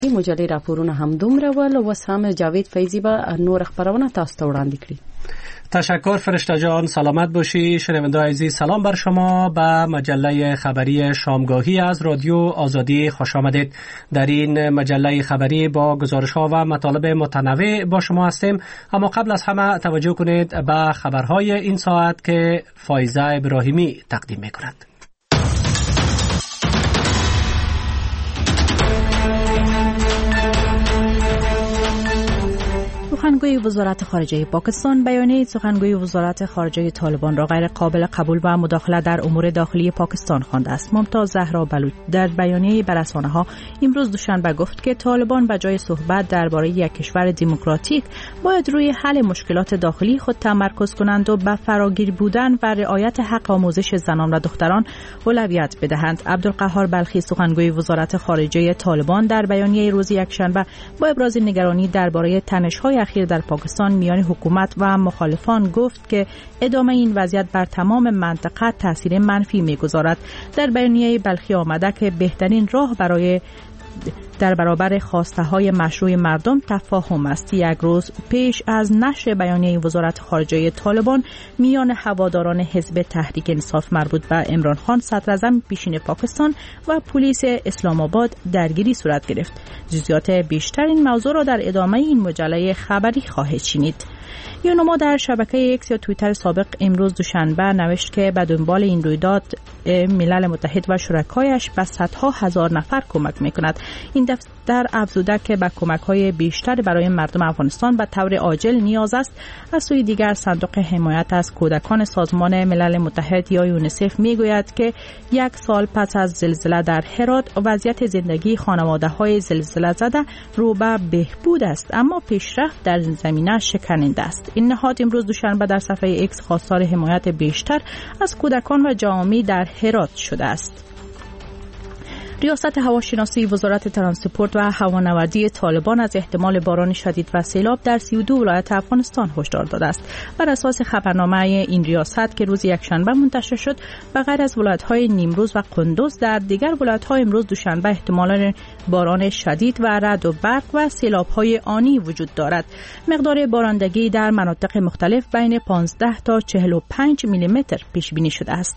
مجلې راپورونه هم دومره ول و سم جاوید فیضی به نور خبرونه تاسو ته وړاندې کړي. تشکر فرشته جان، سلامت باشی. شنونده عزیز سلام بر شما. به مجله خبری شامگاهی از رادیو آزادی خوش آمدید. در این مجله خبری با گزارش ها و مطالب متنوع با شما هستیم، اما قبل از همه توجه کنید به خبرهای این ساعت که فایزه ابراهیمی تقدیم می‌کند. سخنگوی وزارت خارجه پاکستان بیانیه سخنگوی وزارت خارجه طالبان را غیر قابل قبول و مداخله در امور داخلی پاکستان خوانده است. ممتاز زهرا بلوچ در بیانیه به رسانه‌ها امروز دوشنبه گفت که طالبان به جای صحبت درباره یک کشور دموکراتیک باید روی حل مشکلات داخلی خود تمرکز کنند و به فراگیر بودن و رعایت حق آموزش زنان و دختران اولویت بدهند. عبدالقهار بلخی سخنگوی وزارت خارجه طالبان در بیانیه روز یکشنبه با ابراز نگرانی درباره تنش‌های اخیر در پاکستان میان حکومت و مخالفان گفت که ادامه این وضعیت بر تمام منطقه تاثیر منفی می‌گذارد. در بیانیه بلخی آمده که بهترین راه برای در برابر خواسته های مشروع مردم تفاهم است. یک روز پیش از نشر بیانیه وزارت خارجه طالبان میان هواداران حزب تحریک انصاف مربوط به عمران خان صدراعظم پیشین پاکستان و پلیس اسلام آباد درگیری صورت گرفت. جزئیات بیشتر این موضوع را در ادامه این مجله خبری خواهید شنید. یونما در شبکه اکس یا توییتر سابق امروز دوشنبه نوشت که به دنبال این رویداد ملل متحد و شرکایش به صدها هزار نفر کمک میکند. این دفتر افزوده که به کمک‌های بیشتر برای مردم افغانستان به طور عاجل نیاز است. از سوی دیگر صندوق حمایت از کودکان سازمان ملل متحد یا یونیسف میگوید که یک سال پس از زلزله در هرات وضعیت زندگی خانواده‌های زلزله زده رو به بهبود است، اما پیشرفت در این زمینه شکننده است. این نهاد امروز دوشنبه در صفحه ایکس خواستار حمایت بیشتر از کودکان و جوامع در هرات شده است. ریاست هواشناسی وزارت ترانسپورت و هوانوردی طالبان از احتمال باران شدید و سیلاب در 32 ولایت افغانستان هشدار داده است. بر اساس خبرنامه این ریاست که روز یکشنبه منتشر شد، به غیر از ولایت‌های نیمروز و قندوز در دیگر ولایت‌ها امروز دوشنبه احتمال باران شدید و رعد و برق و سیلاب‌های آنی وجود دارد. مقدار بارندگی در مناطق مختلف بین 15 تا 45 میلیمتر پیش بینی شده است.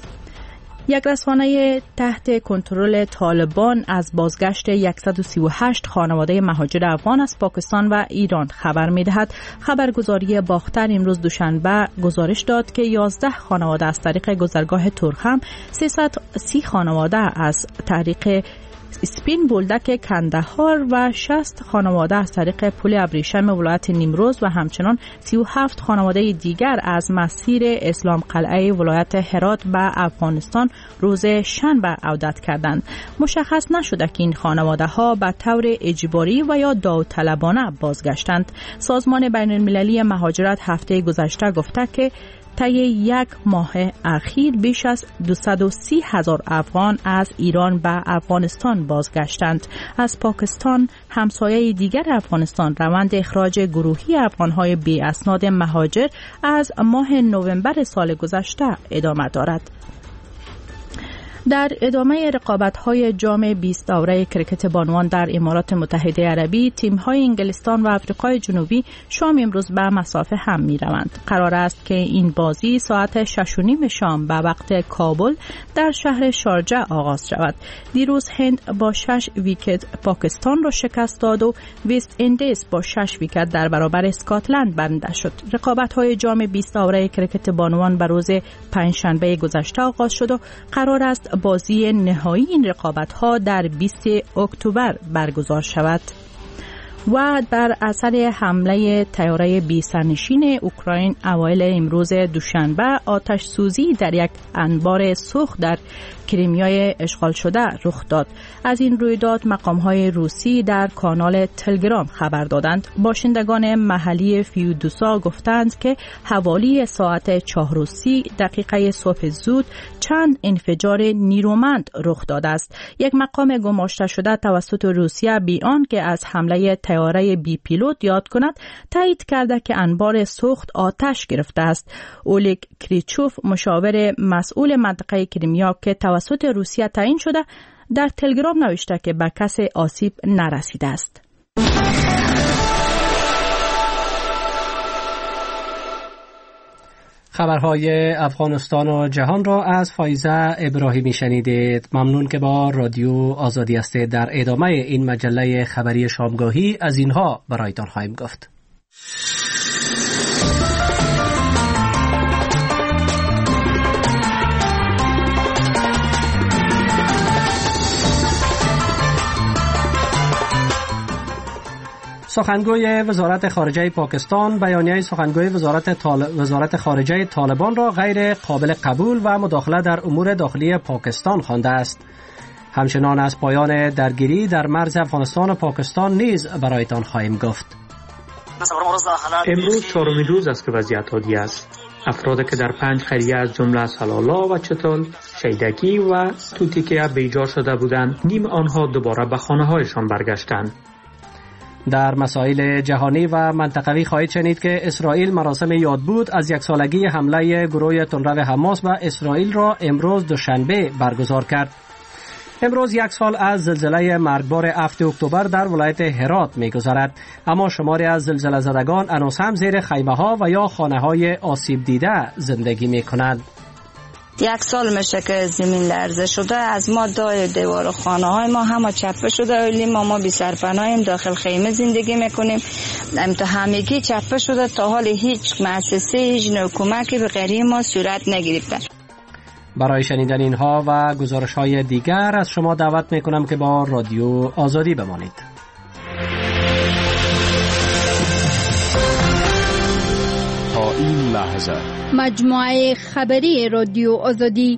یک رسانه تحت کنترل طالبان از بازگشت 138 خانواده مهاجر افغان از پاکستان و ایران خبر می‌دهد. خبرگزاری باختر امروز دوشنبه گزارش داد که 11 خانواده از طریق گذرگاه ترخم، 330 خانواده از طریق اسپین بولدک کندهار و 60 خانواده از طریق پل ابریشم ولایت نیمروز و همچنان 37 خانواده دیگر از مسیر اسلام قلعه ولایت هرات به افغانستان روز شنبه عودت کردند. مشخص نشده که این خانواده ها به طور اجباری و یا داوطلبانه بازگشتند. سازمان بین المللی مهاجرت هفته گذشته گفته که طی یک ماه اخیر بیش از 230,000 افغان از ایران به افغانستان بازگشتند. از پاکستان، همسایه دیگر افغانستان، روند اخراج گروهی افغان‌های بی اسناد مهاجر از ماه نوامبر سال گذشته ادامه دارد. در ادامه رقابت‌های جام 20 دوره کرکت بانوان در امارات متحده عربی، تیم‌های انگلستان و آفریقای جنوبی شام امروز به مسافه هم می‌روند. قرار است که این بازی ساعت 6:30 شام به وقت کابل در شهر شارجه آغاز شود. دیروز هند با 6 ویکت پاکستان را شکست داد و وست اندیز با 6 ویکت در برابر اسکاتلند برنده شد. رقابت‌های جام 20 دوره کرکت بانوان به روز پنجشنبه گذشته آغاز شد و قرار است بازی نهایی این رقابت‌ها در 20 اکتبر برگزار شود. و در اثر حمله طیاره بی سرنشین اوکراین اوایل امروز دوشنبه آتش سوزی در یک انبار سوخت در کریمیای اشغال شده رخ داد. از این رویداد مقام‌های روسی در کانال تلگرام خبر دادند. باشندگان محلی فیودوسا گفتند که حوالی ساعت 4:30 صبح زود چند انفجار نیرومند رخ داده است. یک مقام گماشته شده توسط روسیه بی آنکه از حمله طیاره بی پیلوت یاد کند تایید کرده که انبار سوخت آتش گرفته است. اولیگ کریچوف مشاور مسئول منطقه کریمیا که توسط روسیه تعیین شده در تلگرام نوشته که به کسی آسیب نرسیده است. خبرهای افغانستان و جهان را از فایزه ابراهیمی شنیدید. ممنون که با رادیو آزادی هستید. در ادامه این مجله خبری شامگاهی از اینها برایتان خواهیم گفت. سخنگوی وزارت خارجه پاکستان بیانیه سخنگوی وزارت خارجه طالبان را غیر قابل قبول و مداخله در امور داخلی پاکستان خوانده است. همچنان از پایان درگیری در مرز افغانستان و پاکستان نیز برایتان خواهیم گفت. امروز چهارمین روز است که وضعیت عادی است. افرادی که در 5 قریه از جمله سلالا و چتل، شیدکی و توتیکه بیجا شده بودند، نیم آنها دوباره به خانه‌هایشان برگشتند. در مسائل جهانی و منطقوی خواهید شنید که اسرائیل مراسم یادبود از 1 سالگی حمله گروه تندرو حماس به اسرائیل را امروز دوشنبه برگزار کرد. امروز 1 سال از زلزله مرگبار 7 اکتبر در ولایت هرات می‌گذرد، اما شماری از زلزله زدگان هنوز هم زیر خیمه‌ها و یا خانه‌های آسیب دیده زندگی می‌کنند. 1 سال میشه که زمین لرزه شده، از ما دیوار و خانه های ما همه چپه شده، ولی ما بی سرپناهیم، داخل خیمه زندگی میکنیم. تا همگی چپه شده، تا حال هیچ مؤسسه، هیچ نوع کمکی به غیر ما صورت نگرفته. برای شنیدن اینها و گزارش های دیگر از شما دعوت میکنم که با رادیو آزادی بمانید. تا این لحظه مجموعه خبری رادیو آزادی.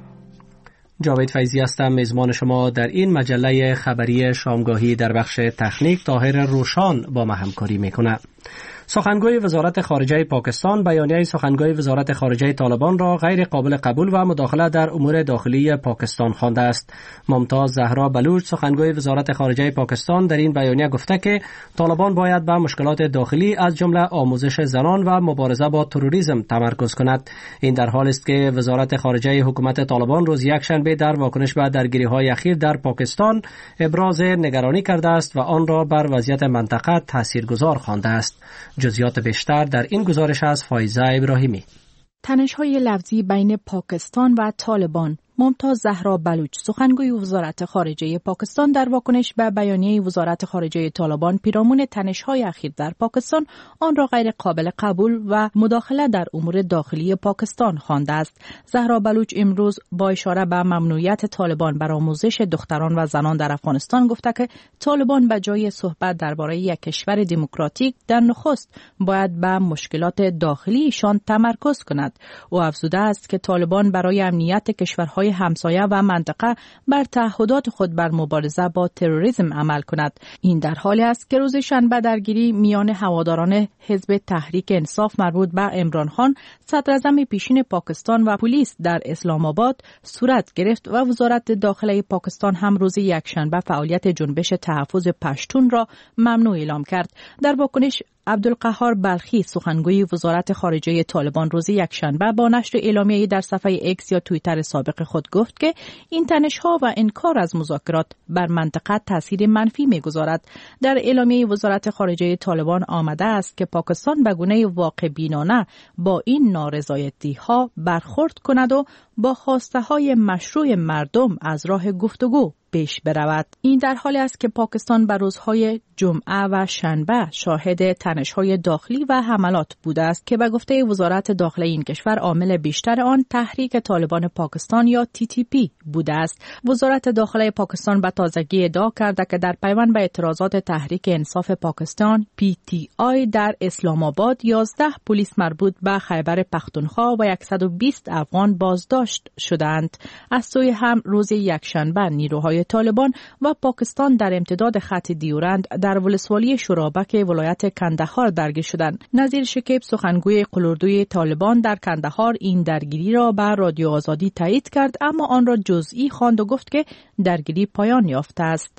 جاوید فیضی هستم، میزبان شما در این مجله خبری شامگاهی. در بخش تکنیک طاهر روشان با ما همکاری میکنه. سخنگوی وزارت خارجه پاکستان بیانیه سخنگوی وزارت خارجه طالبان را غیر قابل قبول و مداخله در امور داخلی پاکستان خوانده است. ممتاز زهرا بلوچ سخنگوی وزارت خارجه پاکستان در این بیانیه گفته که طالبان باید به مشکلات داخلی از جمله آموزش زنان و مبارزه با تروریسم تمرکز کند. این در حالی است که وزارت خارجه حکومت طالبان روز یکشنبه در واکنش به درگیری‌های اخیر در پاکستان ابراز نگرانی کرده است و آن را بر وضعیت منطقه تاثیرگذار خوانده است. جزئیات بیشتر در این گزارش از فایزه ابراهیمی. تنش‌های لفظی بین پاکستان و طالبان. ممتاز زهرا بلوچ سخنگوی وزارت خارجه پاکستان در واکنش به بیانیه وزارت خارجه طالبان پیرامون تنش‌های اخیر در پاکستان آن را غیر قابل قبول و مداخله در امور داخلی پاکستان خوانده است. زهرا بلوچ امروز با اشاره به ممنوعیت طالبان بر آموزش دختران و زنان در افغانستان گفته که طالبان به جای صحبت درباره یک کشور دموکراتیک در نخست باید به مشکلات داخلیشان تمرکز کند. او افزوده است که طالبان برای امنیت کشورهای همسایه و منطقه بر تعهدات خود بر مبارزه با تروریسم عمل کند. این در حالی است که روز شنبه درگیری میان هواداران حزب تحریک انصاف مربوط به عمران خان صدراعظم پیشین پاکستان و پلیس در اسلام آباد صورت گرفت و وزارت داخله پاکستان هم روز یکشنبه فعالیت جنبش تحفظ پشتون را ممنوع اعلام کرد. در واکنش عبدالقهار بلخی سخنگوی وزارت خارجه طالبان روز یکشنبه با نشر اعلامیه‌ای در صفحه ایکس یا توییتر سابق خود گفت که این تنش‌ها و انکار از مذاکرات بر منطقه تاثیر منفی می‌گذارد. در اعلامیه وزارت خارجه طالبان آمده است که پاکستان به گونه واقع بینانه با این نارضایتی‌ها برخورد کند و با خواسته‌های مشروع مردم از راه گفتگو پیش برود. این در حالی است که پاکستان بر روزهای جمعه و شنبه شاهد تنش‌های داخلی و حملات بوده است که به گفته وزارت داخله این کشور عامل بیشتر آن تحریک طالبان پاکستان یا TTP بوده است. وزارت داخله پاکستان به تازگی ادعا کرده که در پیوند به اعتراضات تحریک انصاف پاکستان PTI در اسلام آباد 11 پلیس مربوط به خیبر پختونخوا و 120 افغان بازداشت شدند. از سوی هم روز یکشنبه نیروهای طالبان و پاکستان در امتداد خط دیورند در ولسوالی شورابک ولایت کندهار درگیر شدند. نظیر شکیب سخنگوی قلوردوی طالبان در کندهار این درگیری را به رادیو آزادی تایید کرد، اما آن را جزئی خواند و گفت که درگیری پایان یافته است.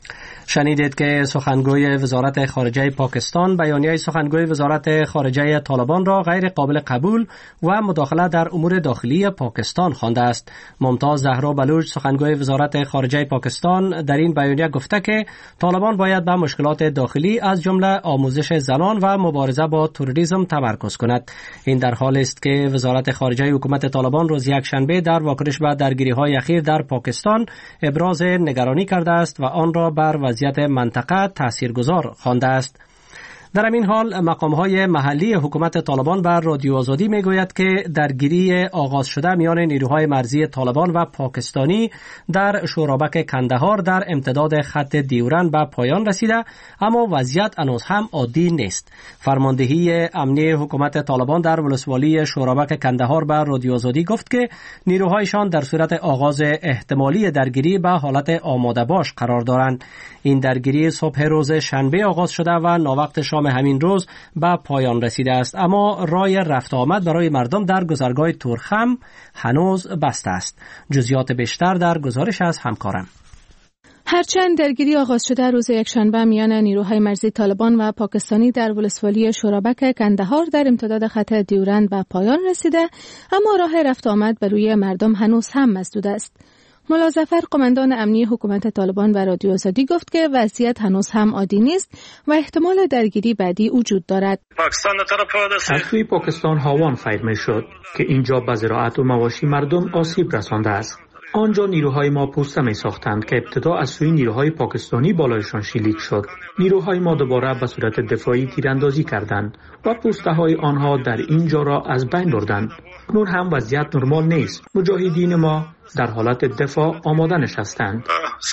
شنیدید که سخنگوی وزارت خارجه پاکستان بیانیه سخنگوی وزارت خارجه طالبان را غیر قابل قبول و مداخله در امور داخلی پاکستان خوانده است. ممتاز زهرا بلوچ سخنگوی وزارت خارجه پاکستان در این بیانیه گفته که طالبان باید به مشکلات داخلی از جمله آموزش زنان و مبارزه با تروریسم تمرکز کند. این در حالی است که وزارت خارجه حکومت طالبان روز یکشنبه در واکنش به درگیری‌های اخیر در پاکستان ابراز نگرانی کرده است و آن را بر وضعیت منطقه تاثیرگذار خوانده است. در این حال مقام‌های محلی حکومت طالبان بر رادیو آزادی میگوید که درگیری آغاز شده میان نیروهای مرزی طالبان و پاکستانی در شورابک کندهار در امتداد خط دیورن به پایان رسیده، اما وضعیت هنوز هم عادی نیست. فرماندهی امنی حکومت طالبان در ولسوالی شورابک کندهار بر رادیو آزادی گفت که نیروهایشان در صورت آغاز احتمالی درگیری به حالت آماده باش قرار دارند. این درگیری صبح روز شنبه آغاز شده و ناوقت شام همین روز به پایان رسیده است، اما راه رفت آمد برای مردم در گذرگاه تورخم هنوز بسته است. جزئیات بیشتر در گزارش از همکارم. هرچند درگیری آغاز شده روز یکشنبه میان نیروهای مرزی طالبان و پاکستانی در ولسوالی شورابک کندهار در امتداد خط دیورند به پایان رسیده، اما راه رفت آمد بر روی مردم هنوز هم مسدود است. ملا ظفر قماندان امنی حکومت طالبان و رادیو آزادی گفت که وضعیت هنوز هم عادی نیست و احتمال درگیری بعدی وجود دارد. از سوی پاکستان هاوان فیر می شد که اینجا به زراعت و مواشی مردم آسیب رسانده است. آنجا نیروهای ما پوسته می ساختند که ابتدا از سوی نیروهای پاکستانی بالایشان شلیک شد. نیروهای ما دوباره به صورت دفاعی تیراندازی کردند و پوسته های آنها در اینجا را از بین بردند. نور هم وضعیت نرمال نیست. مجاهدین ما در حالت دفاع آماده نشستند.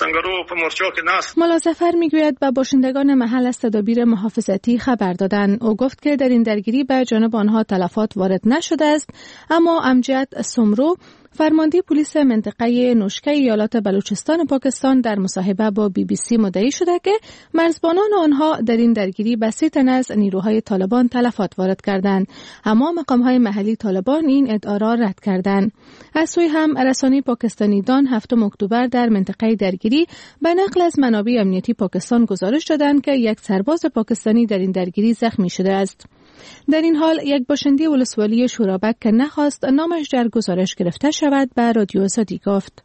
ملا ظفر میگوید به باشندگان محل از تدابیر محافظتی خبر دادند. او گفت که در این درگیری به جانب آنها تلفات وارد نشده است، اما امجد سمرو فرمانده پلیس منطقه نوشکه ایالات بلوچستان پاکستان در مصاحبه با BBC مدعی شده که مرزبانان آنها در این درگیری به 3 تن از نیروهای طالبان تلفات وارد کردند، اما مقام‌های محلی طالبان این ادعا را رد کردند. از سوی هم رسانه پاکستانی دان 7 اکتبر در منطقه درگیری به نقل از منابع امنیتی پاکستان گزارش دادند که یک سرباز پاکستانی در این درگیری زخمی شده است. در این حال یک باشنده ولسوالی شورابک که نخواست نامش در گزارش گرفته شود به رادیو آزادی گفت: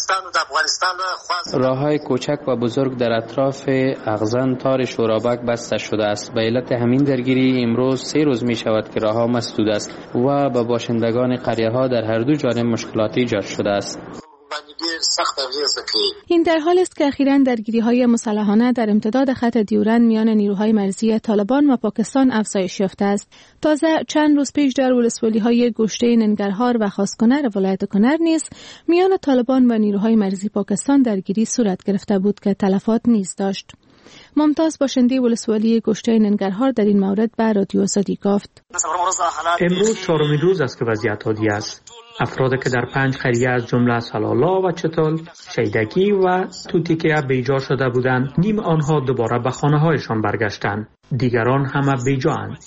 راه‌های کوچک و بزرگ در اطراف اغزن تار شورابک بسته شده است. به علت همین درگیری امروز 3 روز می شود که راه‌ها مسدود است و به باشندگان قریه‌ها در هر دو جانب مشکلات ایجاد شده است. این در حال است که اخیراً درگیری‌های مسلحانه در امتداد خط دیورن میان نیروهای مرزی طالبان و پاکستان افزایش یافته است. تازه چند روز پیش در ولسوالی‌های گشته ننگرهار و خاص‌کنر ولایت کنر نیز میان طالبان و نیروهای مرزی پاکستان درگیری صورت گرفته بود که تلفات نیز داشت. ممتاز باشنده ولسوالی گشته ننگرهار در این مورد به رادیو آزادی گفت: امروز 4مین روز است که وضعیت عادی است. افرادی که در 5 قریه از جمله سلالا و چتل، شیدکی و توتیکه بیجا شده بودند، نیم آنها دوباره به خانه‌هایشان برگشتند. دیگران همه بیجااند.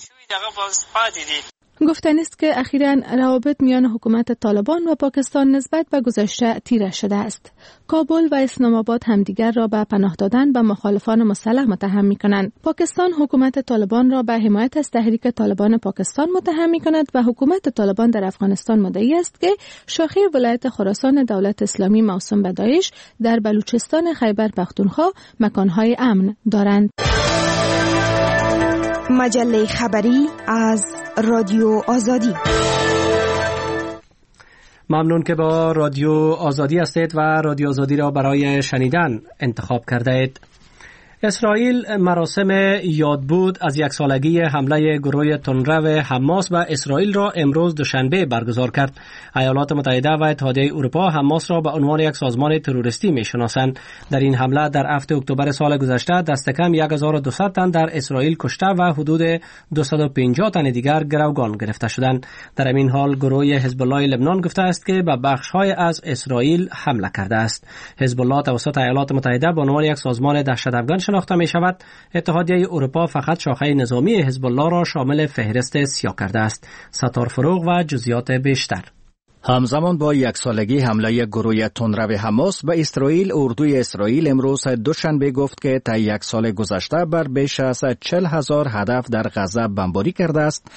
گفتن است که اخیراً روابط میان حکومت طالبان و پاکستان نسبت به گذشته تیره شده است. کابل و اسلام آباد همدیگر را به پناه دادن به مخالفان مسلح متهم می‌کنند. پاکستان حکومت طالبان را به حمایت از تحریک طالبان پاکستان متهم می‌کند و حکومت طالبان در افغانستان مدعی است که شاخه ولایت خراسان دولت اسلامی موسوم به داعش در بلوچستان خیبر پختونخوا مکان‌های امن دارند. مجله خبری از رادیو آزادی. ممنون که با رادیو آزادی هستید و رادیو آزادی را برای شنیدن انتخاب کرده اید. اسرائیل مراسم یادبود از 1 سالگی حمله گروه تندرو حماس به اسرائیل را امروز دوشنبه برگزار کرد. ایالات متحده و اتحادیه اروپا حماس را به عنوان یک سازمان تروریستی می‌شناسند. در این حمله در 7 اکتبر سال گذشته دست کم 1200 تن در اسرائیل کشته و حدود 250 تن دیگر گروگان گرفته شدند. در این حال گروه حزب الله لبنان گفته است که به بخش‌های از اسرائیل حمله کرده است. حزب الله توسط ایالات متحده به عنوان یک سازمان دهشت‌افکن شناخته می شود. اتحادیه اروپا فقط شاخه نظامی حزب الله را شامل فهرست سیاه کرده است. ستار فروغ و جزئیات بیشتر. همزمان با یک سالگی حمله گروه تندرو حماس به اسرائیل، اردوی اسرائیل امروز دوشنبه گفت که تا یک سال گذشته بر بیش از 40,000 هدف در غزه بمباری کرده است،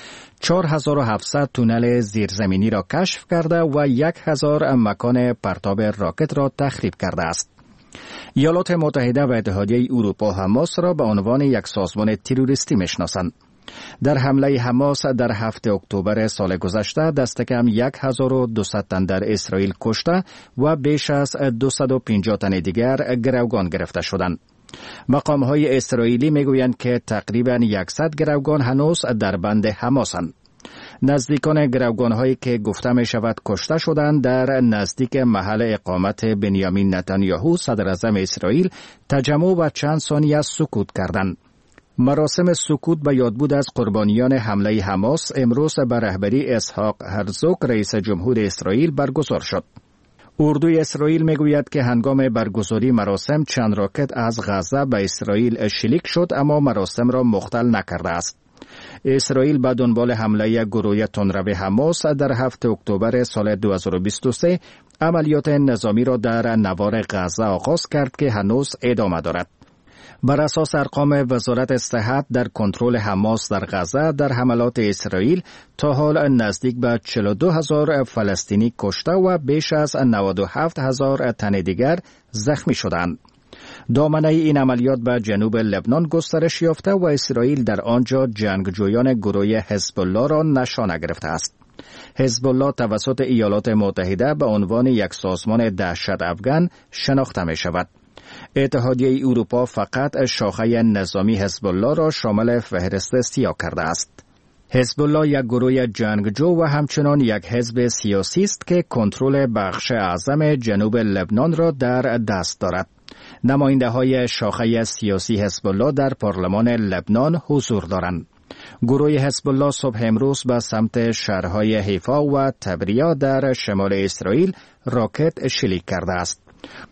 4,700 تونل زیرزمینی را کشف کرده و 1,000 مکان پرتاب راکت را تخریب کرده است. ایالات متحده و اتحادیه اروپا حماس را به عنوان یک سازمان تروریستی میشناسند. در حمله حماس در 7 اکتبر سال گذشته دست کم 1,200 تن در اسرائیل کشته و بیش از 250 تن دیگر گروگان گرفته شدند. مقام‌های اسرائیلی میگویند که تقریباً 100 گروگان هنوز در بند حماسند. نزدیکان گروگان‌هایی که گفته می شود کشته شدند در نزدیک محل اقامت بنیامین نتانیاهو صدر اعظم اسرائیل تجمع و چند ثانیه سکوت کردند. مراسم سکوت به یادبود از قربانیان حمله حماس امروز به رهبری اسحاق هرزوگ رئیس جمهور اسرائیل برگزار شد. اردوی اسرائیل میگوید که هنگام برگزاری مراسم چند راکت از غزه به اسرائیل شلیک شد اما مراسم را مختل نکرده است. اسرائیل به دنبال حمله گروه تندرو حماس در 7 اکتبر سال 2023 عملیات نظامی را در نوار غزه آغاز کرد که هنوز ادامه دارد. بر اساس ارقام وزارت صحت در کنترل حماس در غزه در حملات اسرائیل تا حال نزدیک به 42,000 فلسطینی کشته و بیش از 97,000 تن دیگر زخمی شدند. دامنه این عملیات به جنوب لبنان گسترش یافته و اسرائیل در آنجا جنگجویان گروه حزب الله را نشانه گرفته است. حزب الله توسط ایالات متحده به عنوان یک سازمان دهشت افغان شناخته می شود. اتحادیه اروپا فقط شاخه نظامی حزب الله را شامل فهرست سیاه کرده است. حزب الله یک گروه جنگجو و همچنان یک حزب سیاسی است که کنترل بخش اعظم جنوب لبنان را در دست دارد. نماینده های شاخه سیاسی حزب الله در پارلمان لبنان حضور دارند. گروه حزب الله صبح امروز به سمت شهرهای حیفا و تبریا در شمال اسرائیل راکت شلیک کرده است.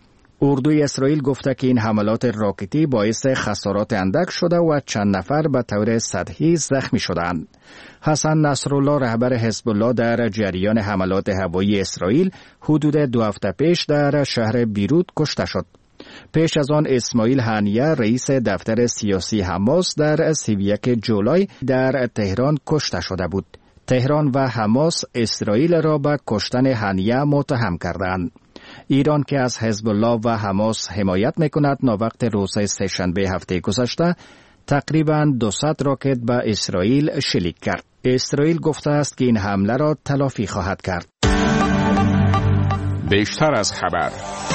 اردوی اسرائیل گفته که این حملات راکتی باعث خسارات اندک شده و چند نفر به طور سطحی زخمی شدند. حسن نصرالله رهبر حزب الله در جریان حملات هوایی اسرائیل حدود 2 هفته پیش در شهر بیروت کشته شد. پیش از آن اسماعیل هنیه رئیس دفتر سیاسی حماس در 31 جولای در تهران کشته شده بود. تهران و حماس اسرائیل را به کشتن هنیه متهم کردند. ایران که از حزب الله و حماس حمایت میکند ناوقت روز سه‌شنبه هفته گذشته تقریباً 200 راکت به اسرائیل شلیک کرد. اسرائیل گفته است که این حمله را تلافی خواهد کرد. بیشتر از خبر.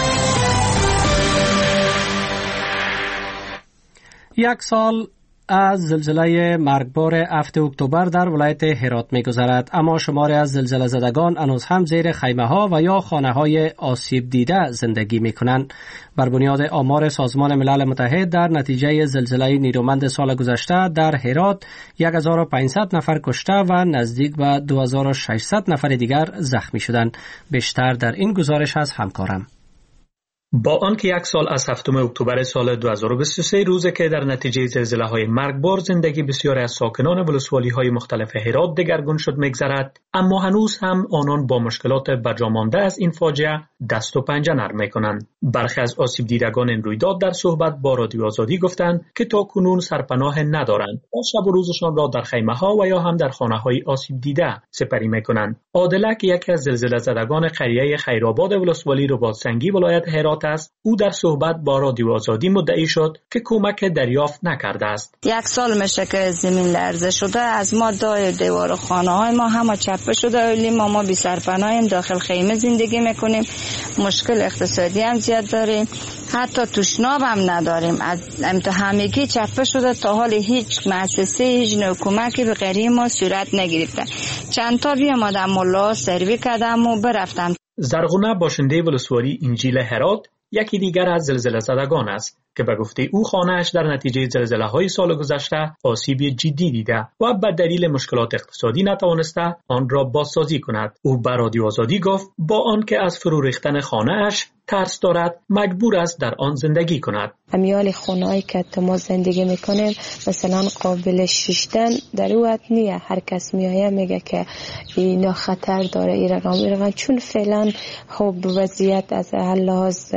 یک سال از زلزله مرگبار 7 اکتبر در ولایت هرات می‌گذرد، اما شماری از زلزله زدگان هنوز هم زیر خیمه‌ها و یا خانه‌های آسیب دیده زندگی می‌کنند. بر بنیاد آمار سازمان ملل متحد در نتیجه زلزله نیرومند سال گذشته در هرات 1500 نفر کشته و نزدیک به 2600 نفر دیگر زخمی شدند. بیشتر در این گزارش از همکارم. با آنکه یک سال از 7 اکتبر سال 2023 روزی که در نتیجه زلزله‌های مرگبار زندگی بسیاری از ساکنان ولسوالی‌های مختلف هرات دگرگون شد می‌گذرد، اما هنوز هم آنان با مشکلات برجامانده از این فاجعه دست و پنجه نرم می‌کنند. برخی از آسیب دیدگان این رویداد در صحبت با رادیو آزادی گفتند که تاکنون سرپناه ندارند و شب و روزشان را در خیمه‌ها و یا هم در خانه‌های آسیب دیده سپری می‌کنند. عادله که یکی از زلزله زدگان قریه خیرآباد ولسوالی رباط‌سنگی ولایت هرات است، او در صحبت با رادیو آزادی مدعی شد که کمک دریافت نکرده است. یک سال میشه که زمین لرزه شده، از ما دای دیوار خانه‌های ما همه چپه شده، ولی ما بی سرپناهیم، داخل خیمه زندگی میکنیم، مشکل اقتصادی هم زیاد داریم، حتی تشناب هم نداریم. از همگی چپه شده، تا حال هیچ مؤسسه هیچ نوع کمکی به غیر ما صورت نگرفته. چند تا بیامدم ملا سروی کردم و برفتم. زرغونه باشنده ولسوالی انجیل هرات یکی دیگر از زلزله زدگان است که به گفته او خانه‌اش در نتیجه زلزله‌های سال گذشته آسیب جدی دیده و به دلیل مشکلات اقتصادی نتوانسته آن را بازسازی کند. او به رادیو آزادی گفت با آنکه از فرو ریختن خانه‌اش ترس دارد، مجبور است در آن زندگی کند. امیال خونه‌ای که ما زندگی میکنیم مثلا قابل شیشتن در وقت نیه. هر کس میایه میگه که اینا خطر داره این رقم چون فعلا خب وضعیت از لحاظ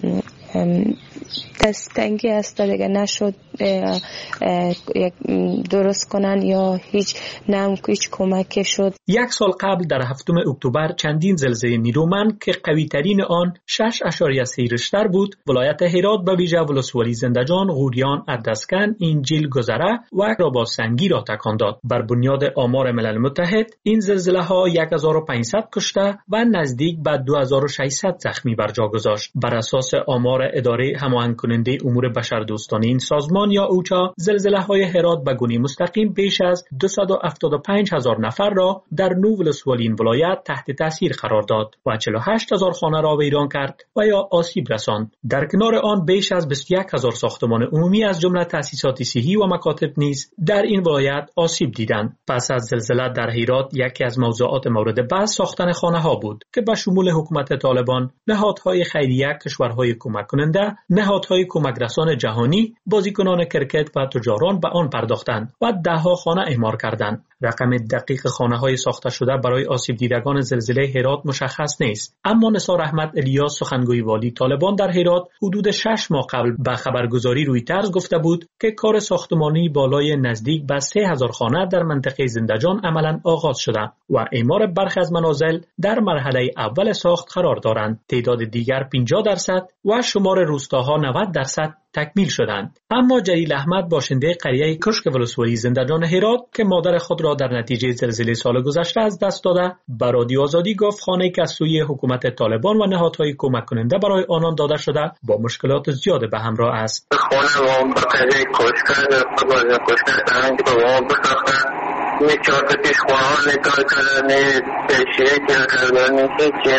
دستنگی است دیگه نشد درست کنن یا هیچ کمک شد. 1 سال قبل در 7 اکتبر چندین زلزله نیرومند که قوی ترین آن 6.3 ریشتر بود ولایت هرات به ویژه ولسوالی زندجان، غوریان، اردسکن، انجیل، گذره و راباسنگی را تکان داد. بر بنیاد آمار ملل متحد این زلزله ها 1500 کشته و نزدیک به 2600 زخمی بر جا گذاشت. بر اساس آمار اداره هماهنگ کننده امور بشردوستانه این سازمان یا اوچا، زلزله های هرات به گونه مستقیم بیش از 275,000 نفر را در 9 ولسوالی این ولایت تحت تاثیر قرار داد و 48,000 خانه را ویران کرد و یا آسیب رساند. در کنار آن بیش از 21,000 ساختمان عمومی از جمله تأسیسات صحی و مکاتب نیز در این ولایت آسیب دیدند. پس از زلزله در هرات یکی از موضوعات مورد بحث ساختن خانه ها بود که به شمول حکومت طالبان، نهادهای خیریه، کشورهای کمک کننده، نهادهای کمک رسان جهانی، بازیکنان کرکت و تجاران به آن پرداختند و دهها خانه اعمار کردند. رقم دقیق خانه‌های ساخته شده برای آسیب دیدگان زلزله هرات مشخص نیست، اما نثار احمد الیاس سخنگوی والی طالبان در هرات حدود 6 ماه قبل به خبرگزاری رویترز گفته بود که کار ساختمانی بالای نزدیک به 3000 خانه در منطقه زندجان عملاً آغاز شده و اعمار برخی از منازل در مرحله اول ساخت قرار دارند. تعداد دیگر 50% و شمار روستاها 90% تکمیل شدند. اما جلیل احمد باشنده قریه کشک ولسوالی زندجان هرات که مادر خود را در نتیجه زلزله سال گذشته از دست داده، به رادیو آزادی گفت خانه‌ای که از سوی حکومت طالبان و نهادهای کمک کننده برای آنان داده شده با مشکلات زیاد به همراه است. خانه ما به قریه کشک باز کشک دارن که با ما بساختن. چهار تا پیش خونه ها نگاه کردن، تشریه کردن، که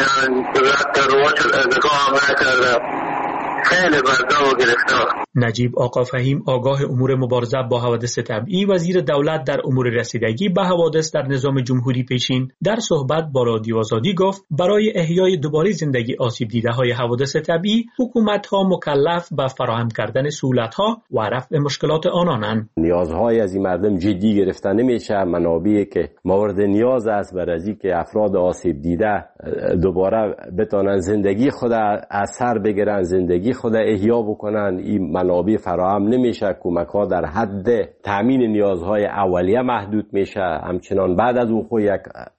رفت رواج ازگاه هم نکردن. خیلی بردار و گرفتار. نجیب آقا فهیم آگاه امور مبارزه با حوادث طبیعی وزیر دولت در امور رسیدگی به حوادث در نظام جمهوری پیشین در صحبت با رادیو آزادی گفت برای احیای دوباره زندگی آسیب دیده های حوادث طبیعی حکومت ها مکلف به فراهم کردن سهولت ها و رفع مشکلات آنانند. نیازهای از این مردم جدی گرفته نمیشه. منابعی که مورد نیاز است برای که افراد آسیب دیده دوباره بتونن زندگی خود از سر بگیرن، زندگی خود احیا بکنن، این منابع فراهم نمیشه. کمک ها در حد تامین نیازهای اولیه محدود میشه. همچنان بعد از وقوع یک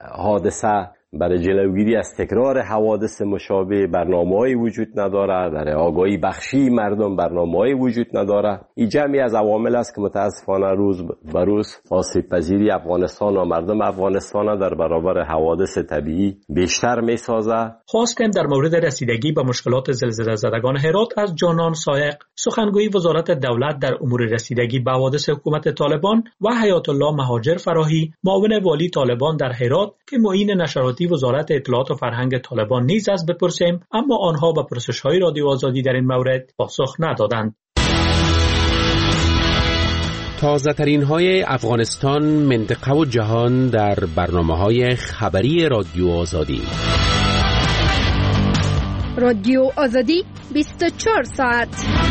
حادثه برای جلوگیری از تکرار حوادث مشابه برنامه‌ای وجود نداره. در آگاهی بخشی مردم برنامه‌ای وجود نداره. این جمعی از عوامل است که متاسفانه روز به روز آسیب پذیری افغانستان و مردم افغانستان در برابر حوادث طبیعی بیشتر می‌سازه. خواستیم در مورد رسیدگی به مشکلات زلزله زدگان هرات از جانان سایق، سخنگوی وزارت دولت در امور رسیدگی به حوادث حکومت طالبان و حیات الله مهاجر فراهی، معاون والی طالبان در هرات که معین نشراتی وزارت اطلاعات و فرهنگ طالبان نیز است بپرسیم، اما آنها به پرسش‌های رادیو آزادی در این مورد پاسخ ندادند. تازه ترین های افغانستان، منطقه و جهان در برنامه‌های خبری رادیو آزادی. رادیو آزادی 24 ساعت.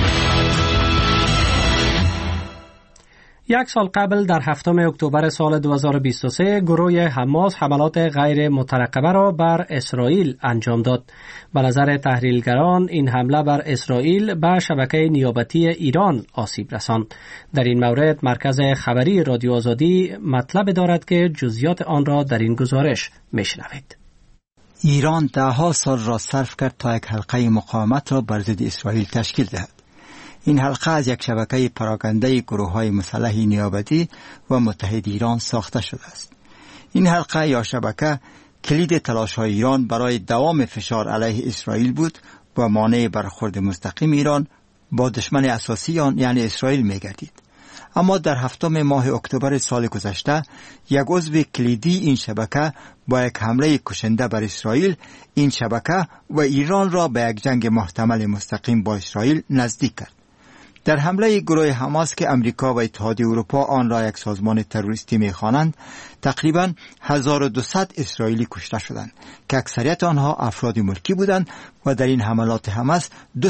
1 سال قبل در 7 اکتبر سال 2023 گروه حماس حملات غیر مترقبه را بر اسرائیل انجام داد. به نظر تحلیلگران این حمله بر اسرائیل به شبکه نیابتی ایران آسیب رساند. در این مورد مرکز خبری رادیو آزادی مطلب دارد که جزئیات آن را در این گزارش میشنوید. ایران ده‌ها سال را صرف کرد تا یک حلقه مقاومت را بر ضد اسرائیل تشکیل دهد. این حلقه از یک شبکه پراکنده گروه‌های مسلح نیابتی و متحد ایران ساخته شده است. این حلقه یا شبکه کلید تلاش‌های ایران برای دوام فشار علیه اسرائیل بود و مانع برخورد مستقیم ایران با دشمن اساسی آن یعنی اسرائیل می‌گردید. اما در 7 ماه اکتبر سال گذشته یک عضو کلیدی این شبکه با یک حمله کشنده بر اسرائیل این شبکه و ایران را به یک جنگ محتمل مستقیم با اسرائیل نزدیک کرد. در حمله گروه حماس که امریکا و اتحادیه اروپا آن را یک سازمان تروریستی می‌خوانند، تقریباً 1200 اسرائیلی کشته شدند که اکثریت آنها افراد ملکی بودند و در این حملات حماس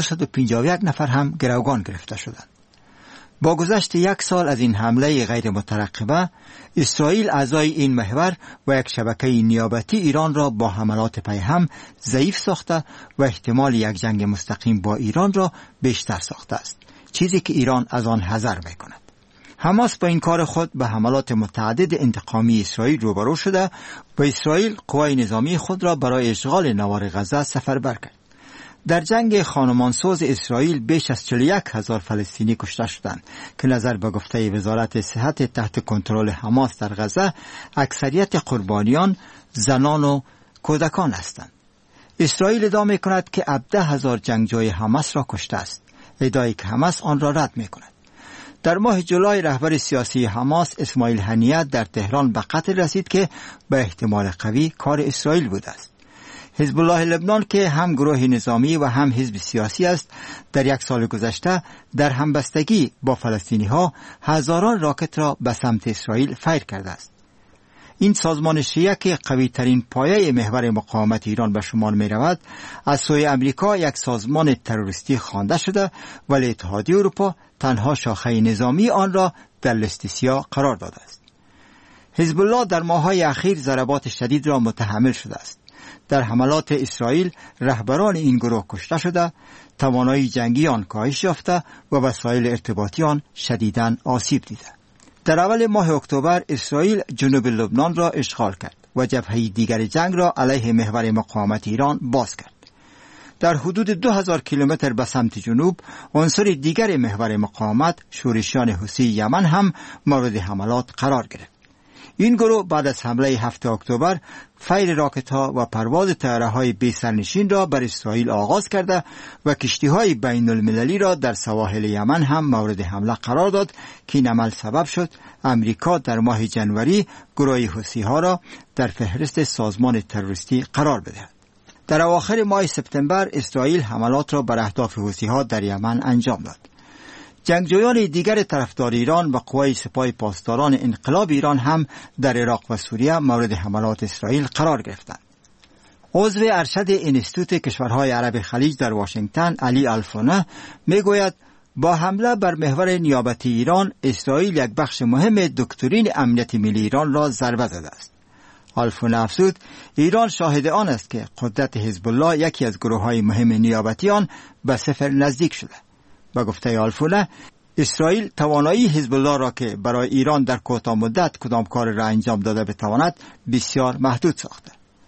251 نفر هم گروگان گرفته شدند. با گذشت 1 سال از این حمله غیر مترقبه، اسرائیل اعضای این محور و یک شبکه نیابتی ایران را با حملات پیهم ضعیف ساخته و احتمال یک جنگ مستقیم با ایران را بیشتر ساخته است، چیزی که ایران از آن حذر می‌کند. حماس با این کار خود به حملات متعدد انتقامی اسرائیل روبرو شده و اسرائیل قوای نظامی خود را برای اشغال نوار غزه سفربر کرد. در جنگ خانمانسوز اسرائیل بیش از 41,000 فلسطینی کشته شدند که نظر به گفته وزارت صحت تحت کنترل حماس در غزه اکثریت قربانیان زنان و کودکان هستند. اسرائیل ادعا می‌کند که 17,000 جنگجوی حماس را کشته است، ادعایی که حماس آن را رد می‌کند. در ماه جولای رهبر سیاسی حماس اسماعیل هنیه در تهران به قتل رسید که به احتمال قوی کار اسرائیل بوده است. حزب الله لبنان که هم گروه نظامی و هم حزب سیاسی است، در 1 سال گذشته در همبستگی با فلسطینی ها هزاران راکت را به سمت اسرائیل فیر کرده است. این سازمان شیعه که قوی ترین پایه محور مقاومت ایران به شمار می رود، از سوی امریکا یک سازمان تروریستی خوانده شده، ولی اتحادیه اروپا تنها شاخه نظامی آن را در لیست سیاه قرار داده است. حزب الله در ماه‌های اخیر ضربات شدید را متحمل شده است. در حملات اسرائیل رهبران این گروه کشته شده، توانایی جنگی آن کاهش یافته و وسایل ارتباطی آن شدیداً آسیب دیده. در اول ماه اکتبر اسرائیل جنوب لبنان را اشغال کرد و جبهه دیگر جنگ را علیه محور مقاومت ایران باز کرد. در حدود 2000 کیلومتر به سمت جنوب عنصر دیگر محور مقاومت شورشیان حوثی یمن هم مورد حملات قرار گرفت. این گروه بعد از حمله 7 اکتبر فیر راکت‌ها و پرواز طیاره‌های بی سرنشین را بر اسرائیل آغاز کرده و کشتی‌های بین‌المللی را در سواحل یمن هم مورد حمله قرار داد که این عمل سبب شد امریکا در ماه جنوری گروه حوثی‌ها را در فهرست سازمان تروریستی قرار بدهد. در اواخر ماه سپتامبر اسرائیل حملات را بر اهداف حوثی‌ها در یمن انجام داد. جنگجویان دیگر طرفدار ایران و قوای سپاه پاسداران انقلاب ایران هم در عراق و سوریه مورد حملات اسرائیل قرار گرفتند. عضو ارشد انستیتوت کشورهای عرب خلیج در واشنگتن علی الفونه میگوید با حمله بر محور نیابتی ایران اسرائیل یک بخش مهم دکترین امنیت ملی ایران را ضربه زده است. الفونه افزود ایران شاهد آن است که قدرت حزب الله یکی از گروه‌های مهم نیابتی آن به صفر نزدیک شده. با گفته الفونه اسرائیل توانایی حزب الله را که برای ایران در کوتاه مدت کدام کار را انجام داده بتواند بسیار محدود ساخته.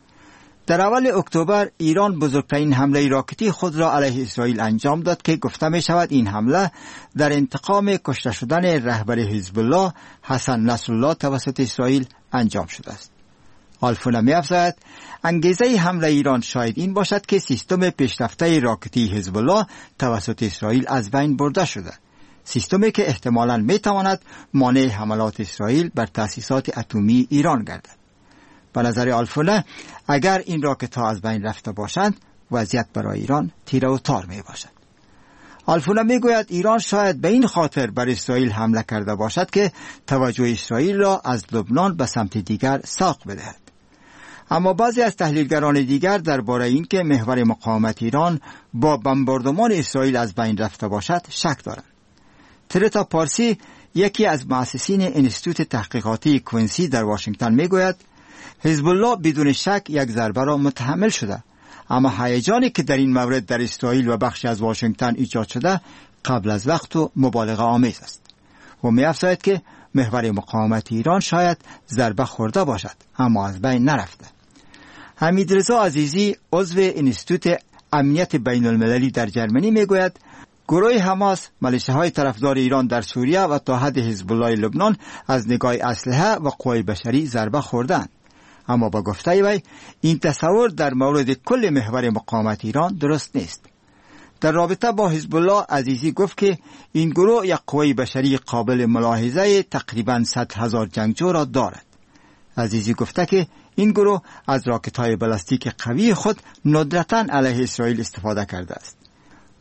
در اول اکتبر ایران بزرگترین حمله راکتی خود را علیه اسرائیل انجام داد که گفته می شود این حمله در انتقام کشته شدن رهبر حزب الله حسن نصرالله توسط اسرائیل انجام شده است. الفونه می افزاید انگیزه حمله ایران شاید این باشد که سیستم پیشرفته راکتی حزب الله توسط اسرائیل از بین برده شده، سیستمی که احتمالاً می تواند مانع حملات اسرائیل بر تأسیسات اتمی ایران گردد. به نظر الفونه اگر این راکت ها از بین رفته باشند وضعیت برای ایران تیره و تار می باشد. الفونه می گوید ایران شاید به این خاطر بر اسرائیل حمله کرده باشد که توجه اسرائیل را از لبنان به سمت دیگر ساق بدهد. اما بعضی از تحلیلگران دیگر درباره اینکه محور مقاومت ایران با بمباردمان اسرائیل از بین رفته باشد شک دارند. ترتا پارسی یکی از مؤسسین انستیتوت تحقیقاتی کوینسی در واشنگتن میگوید حزب الله بدون شک یک ضربه را متحمل شده، اما هیجانی که در این مورد در اسرائیل و بخشی از واشنگتن ایجاد شده قبل از وقت و مبالغه آمیز است و می‌افزاید که محور مقاومت ایران شاید ضربه خورده باشد اما از بین نرفته. حمیدرضا عزیزی عضو انستیتوت امنیت بین المللی در جرمنی میگوید گروه حماس ملیشه‌های طرفدار ایران در سوریه و تا حد حزب الله لبنان از نگاه اسلحه و قوای بشری ضربه خوردند، اما با گفته وی این تصور در مورد کل محور مقاومت ایران درست نیست. در رابطه با حزب الله عزیزی گفت که این گروه یک قوای بشری قابل ملاحظه تقریباً 100,000 جنگجو را دارد. عزیزی گفته که این گروه از راکت‌های بالستیک قوی خود ندرتاً علیه اسرائیل استفاده کرده است.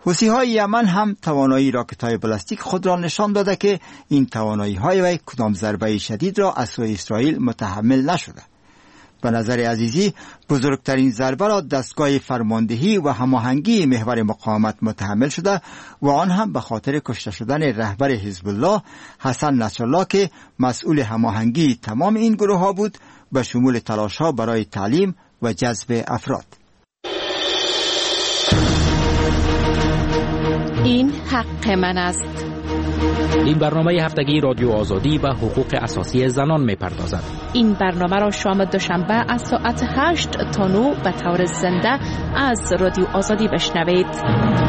حوثی‌های یمن هم توانایی راکت‌های بالستیک خود را نشان داده که این توانایی‌های وی کدام ضربه شدید را از سوی اسرائیل متحمل نشده. به نظر عزیزی بزرگترین ضربه را دستگاه فرماندهی و هماهنگی محور مقاومت متحمل شده و آن هم به خاطر کشته شدن رهبر حزب الله حسن نصرالله که مسئول هماهنگی تمام این گروه ها بود، به شمول تلاش ها برای تعلیم و جذب افراد. این حق من است. این برنامه هفتگی رادیو آزادی و حقوق اساسی زنان می‌پردازد. این برنامه را شام دوشنبه از ساعت 8 تا 9 به طور زنده از رادیو آزادی بشنوید.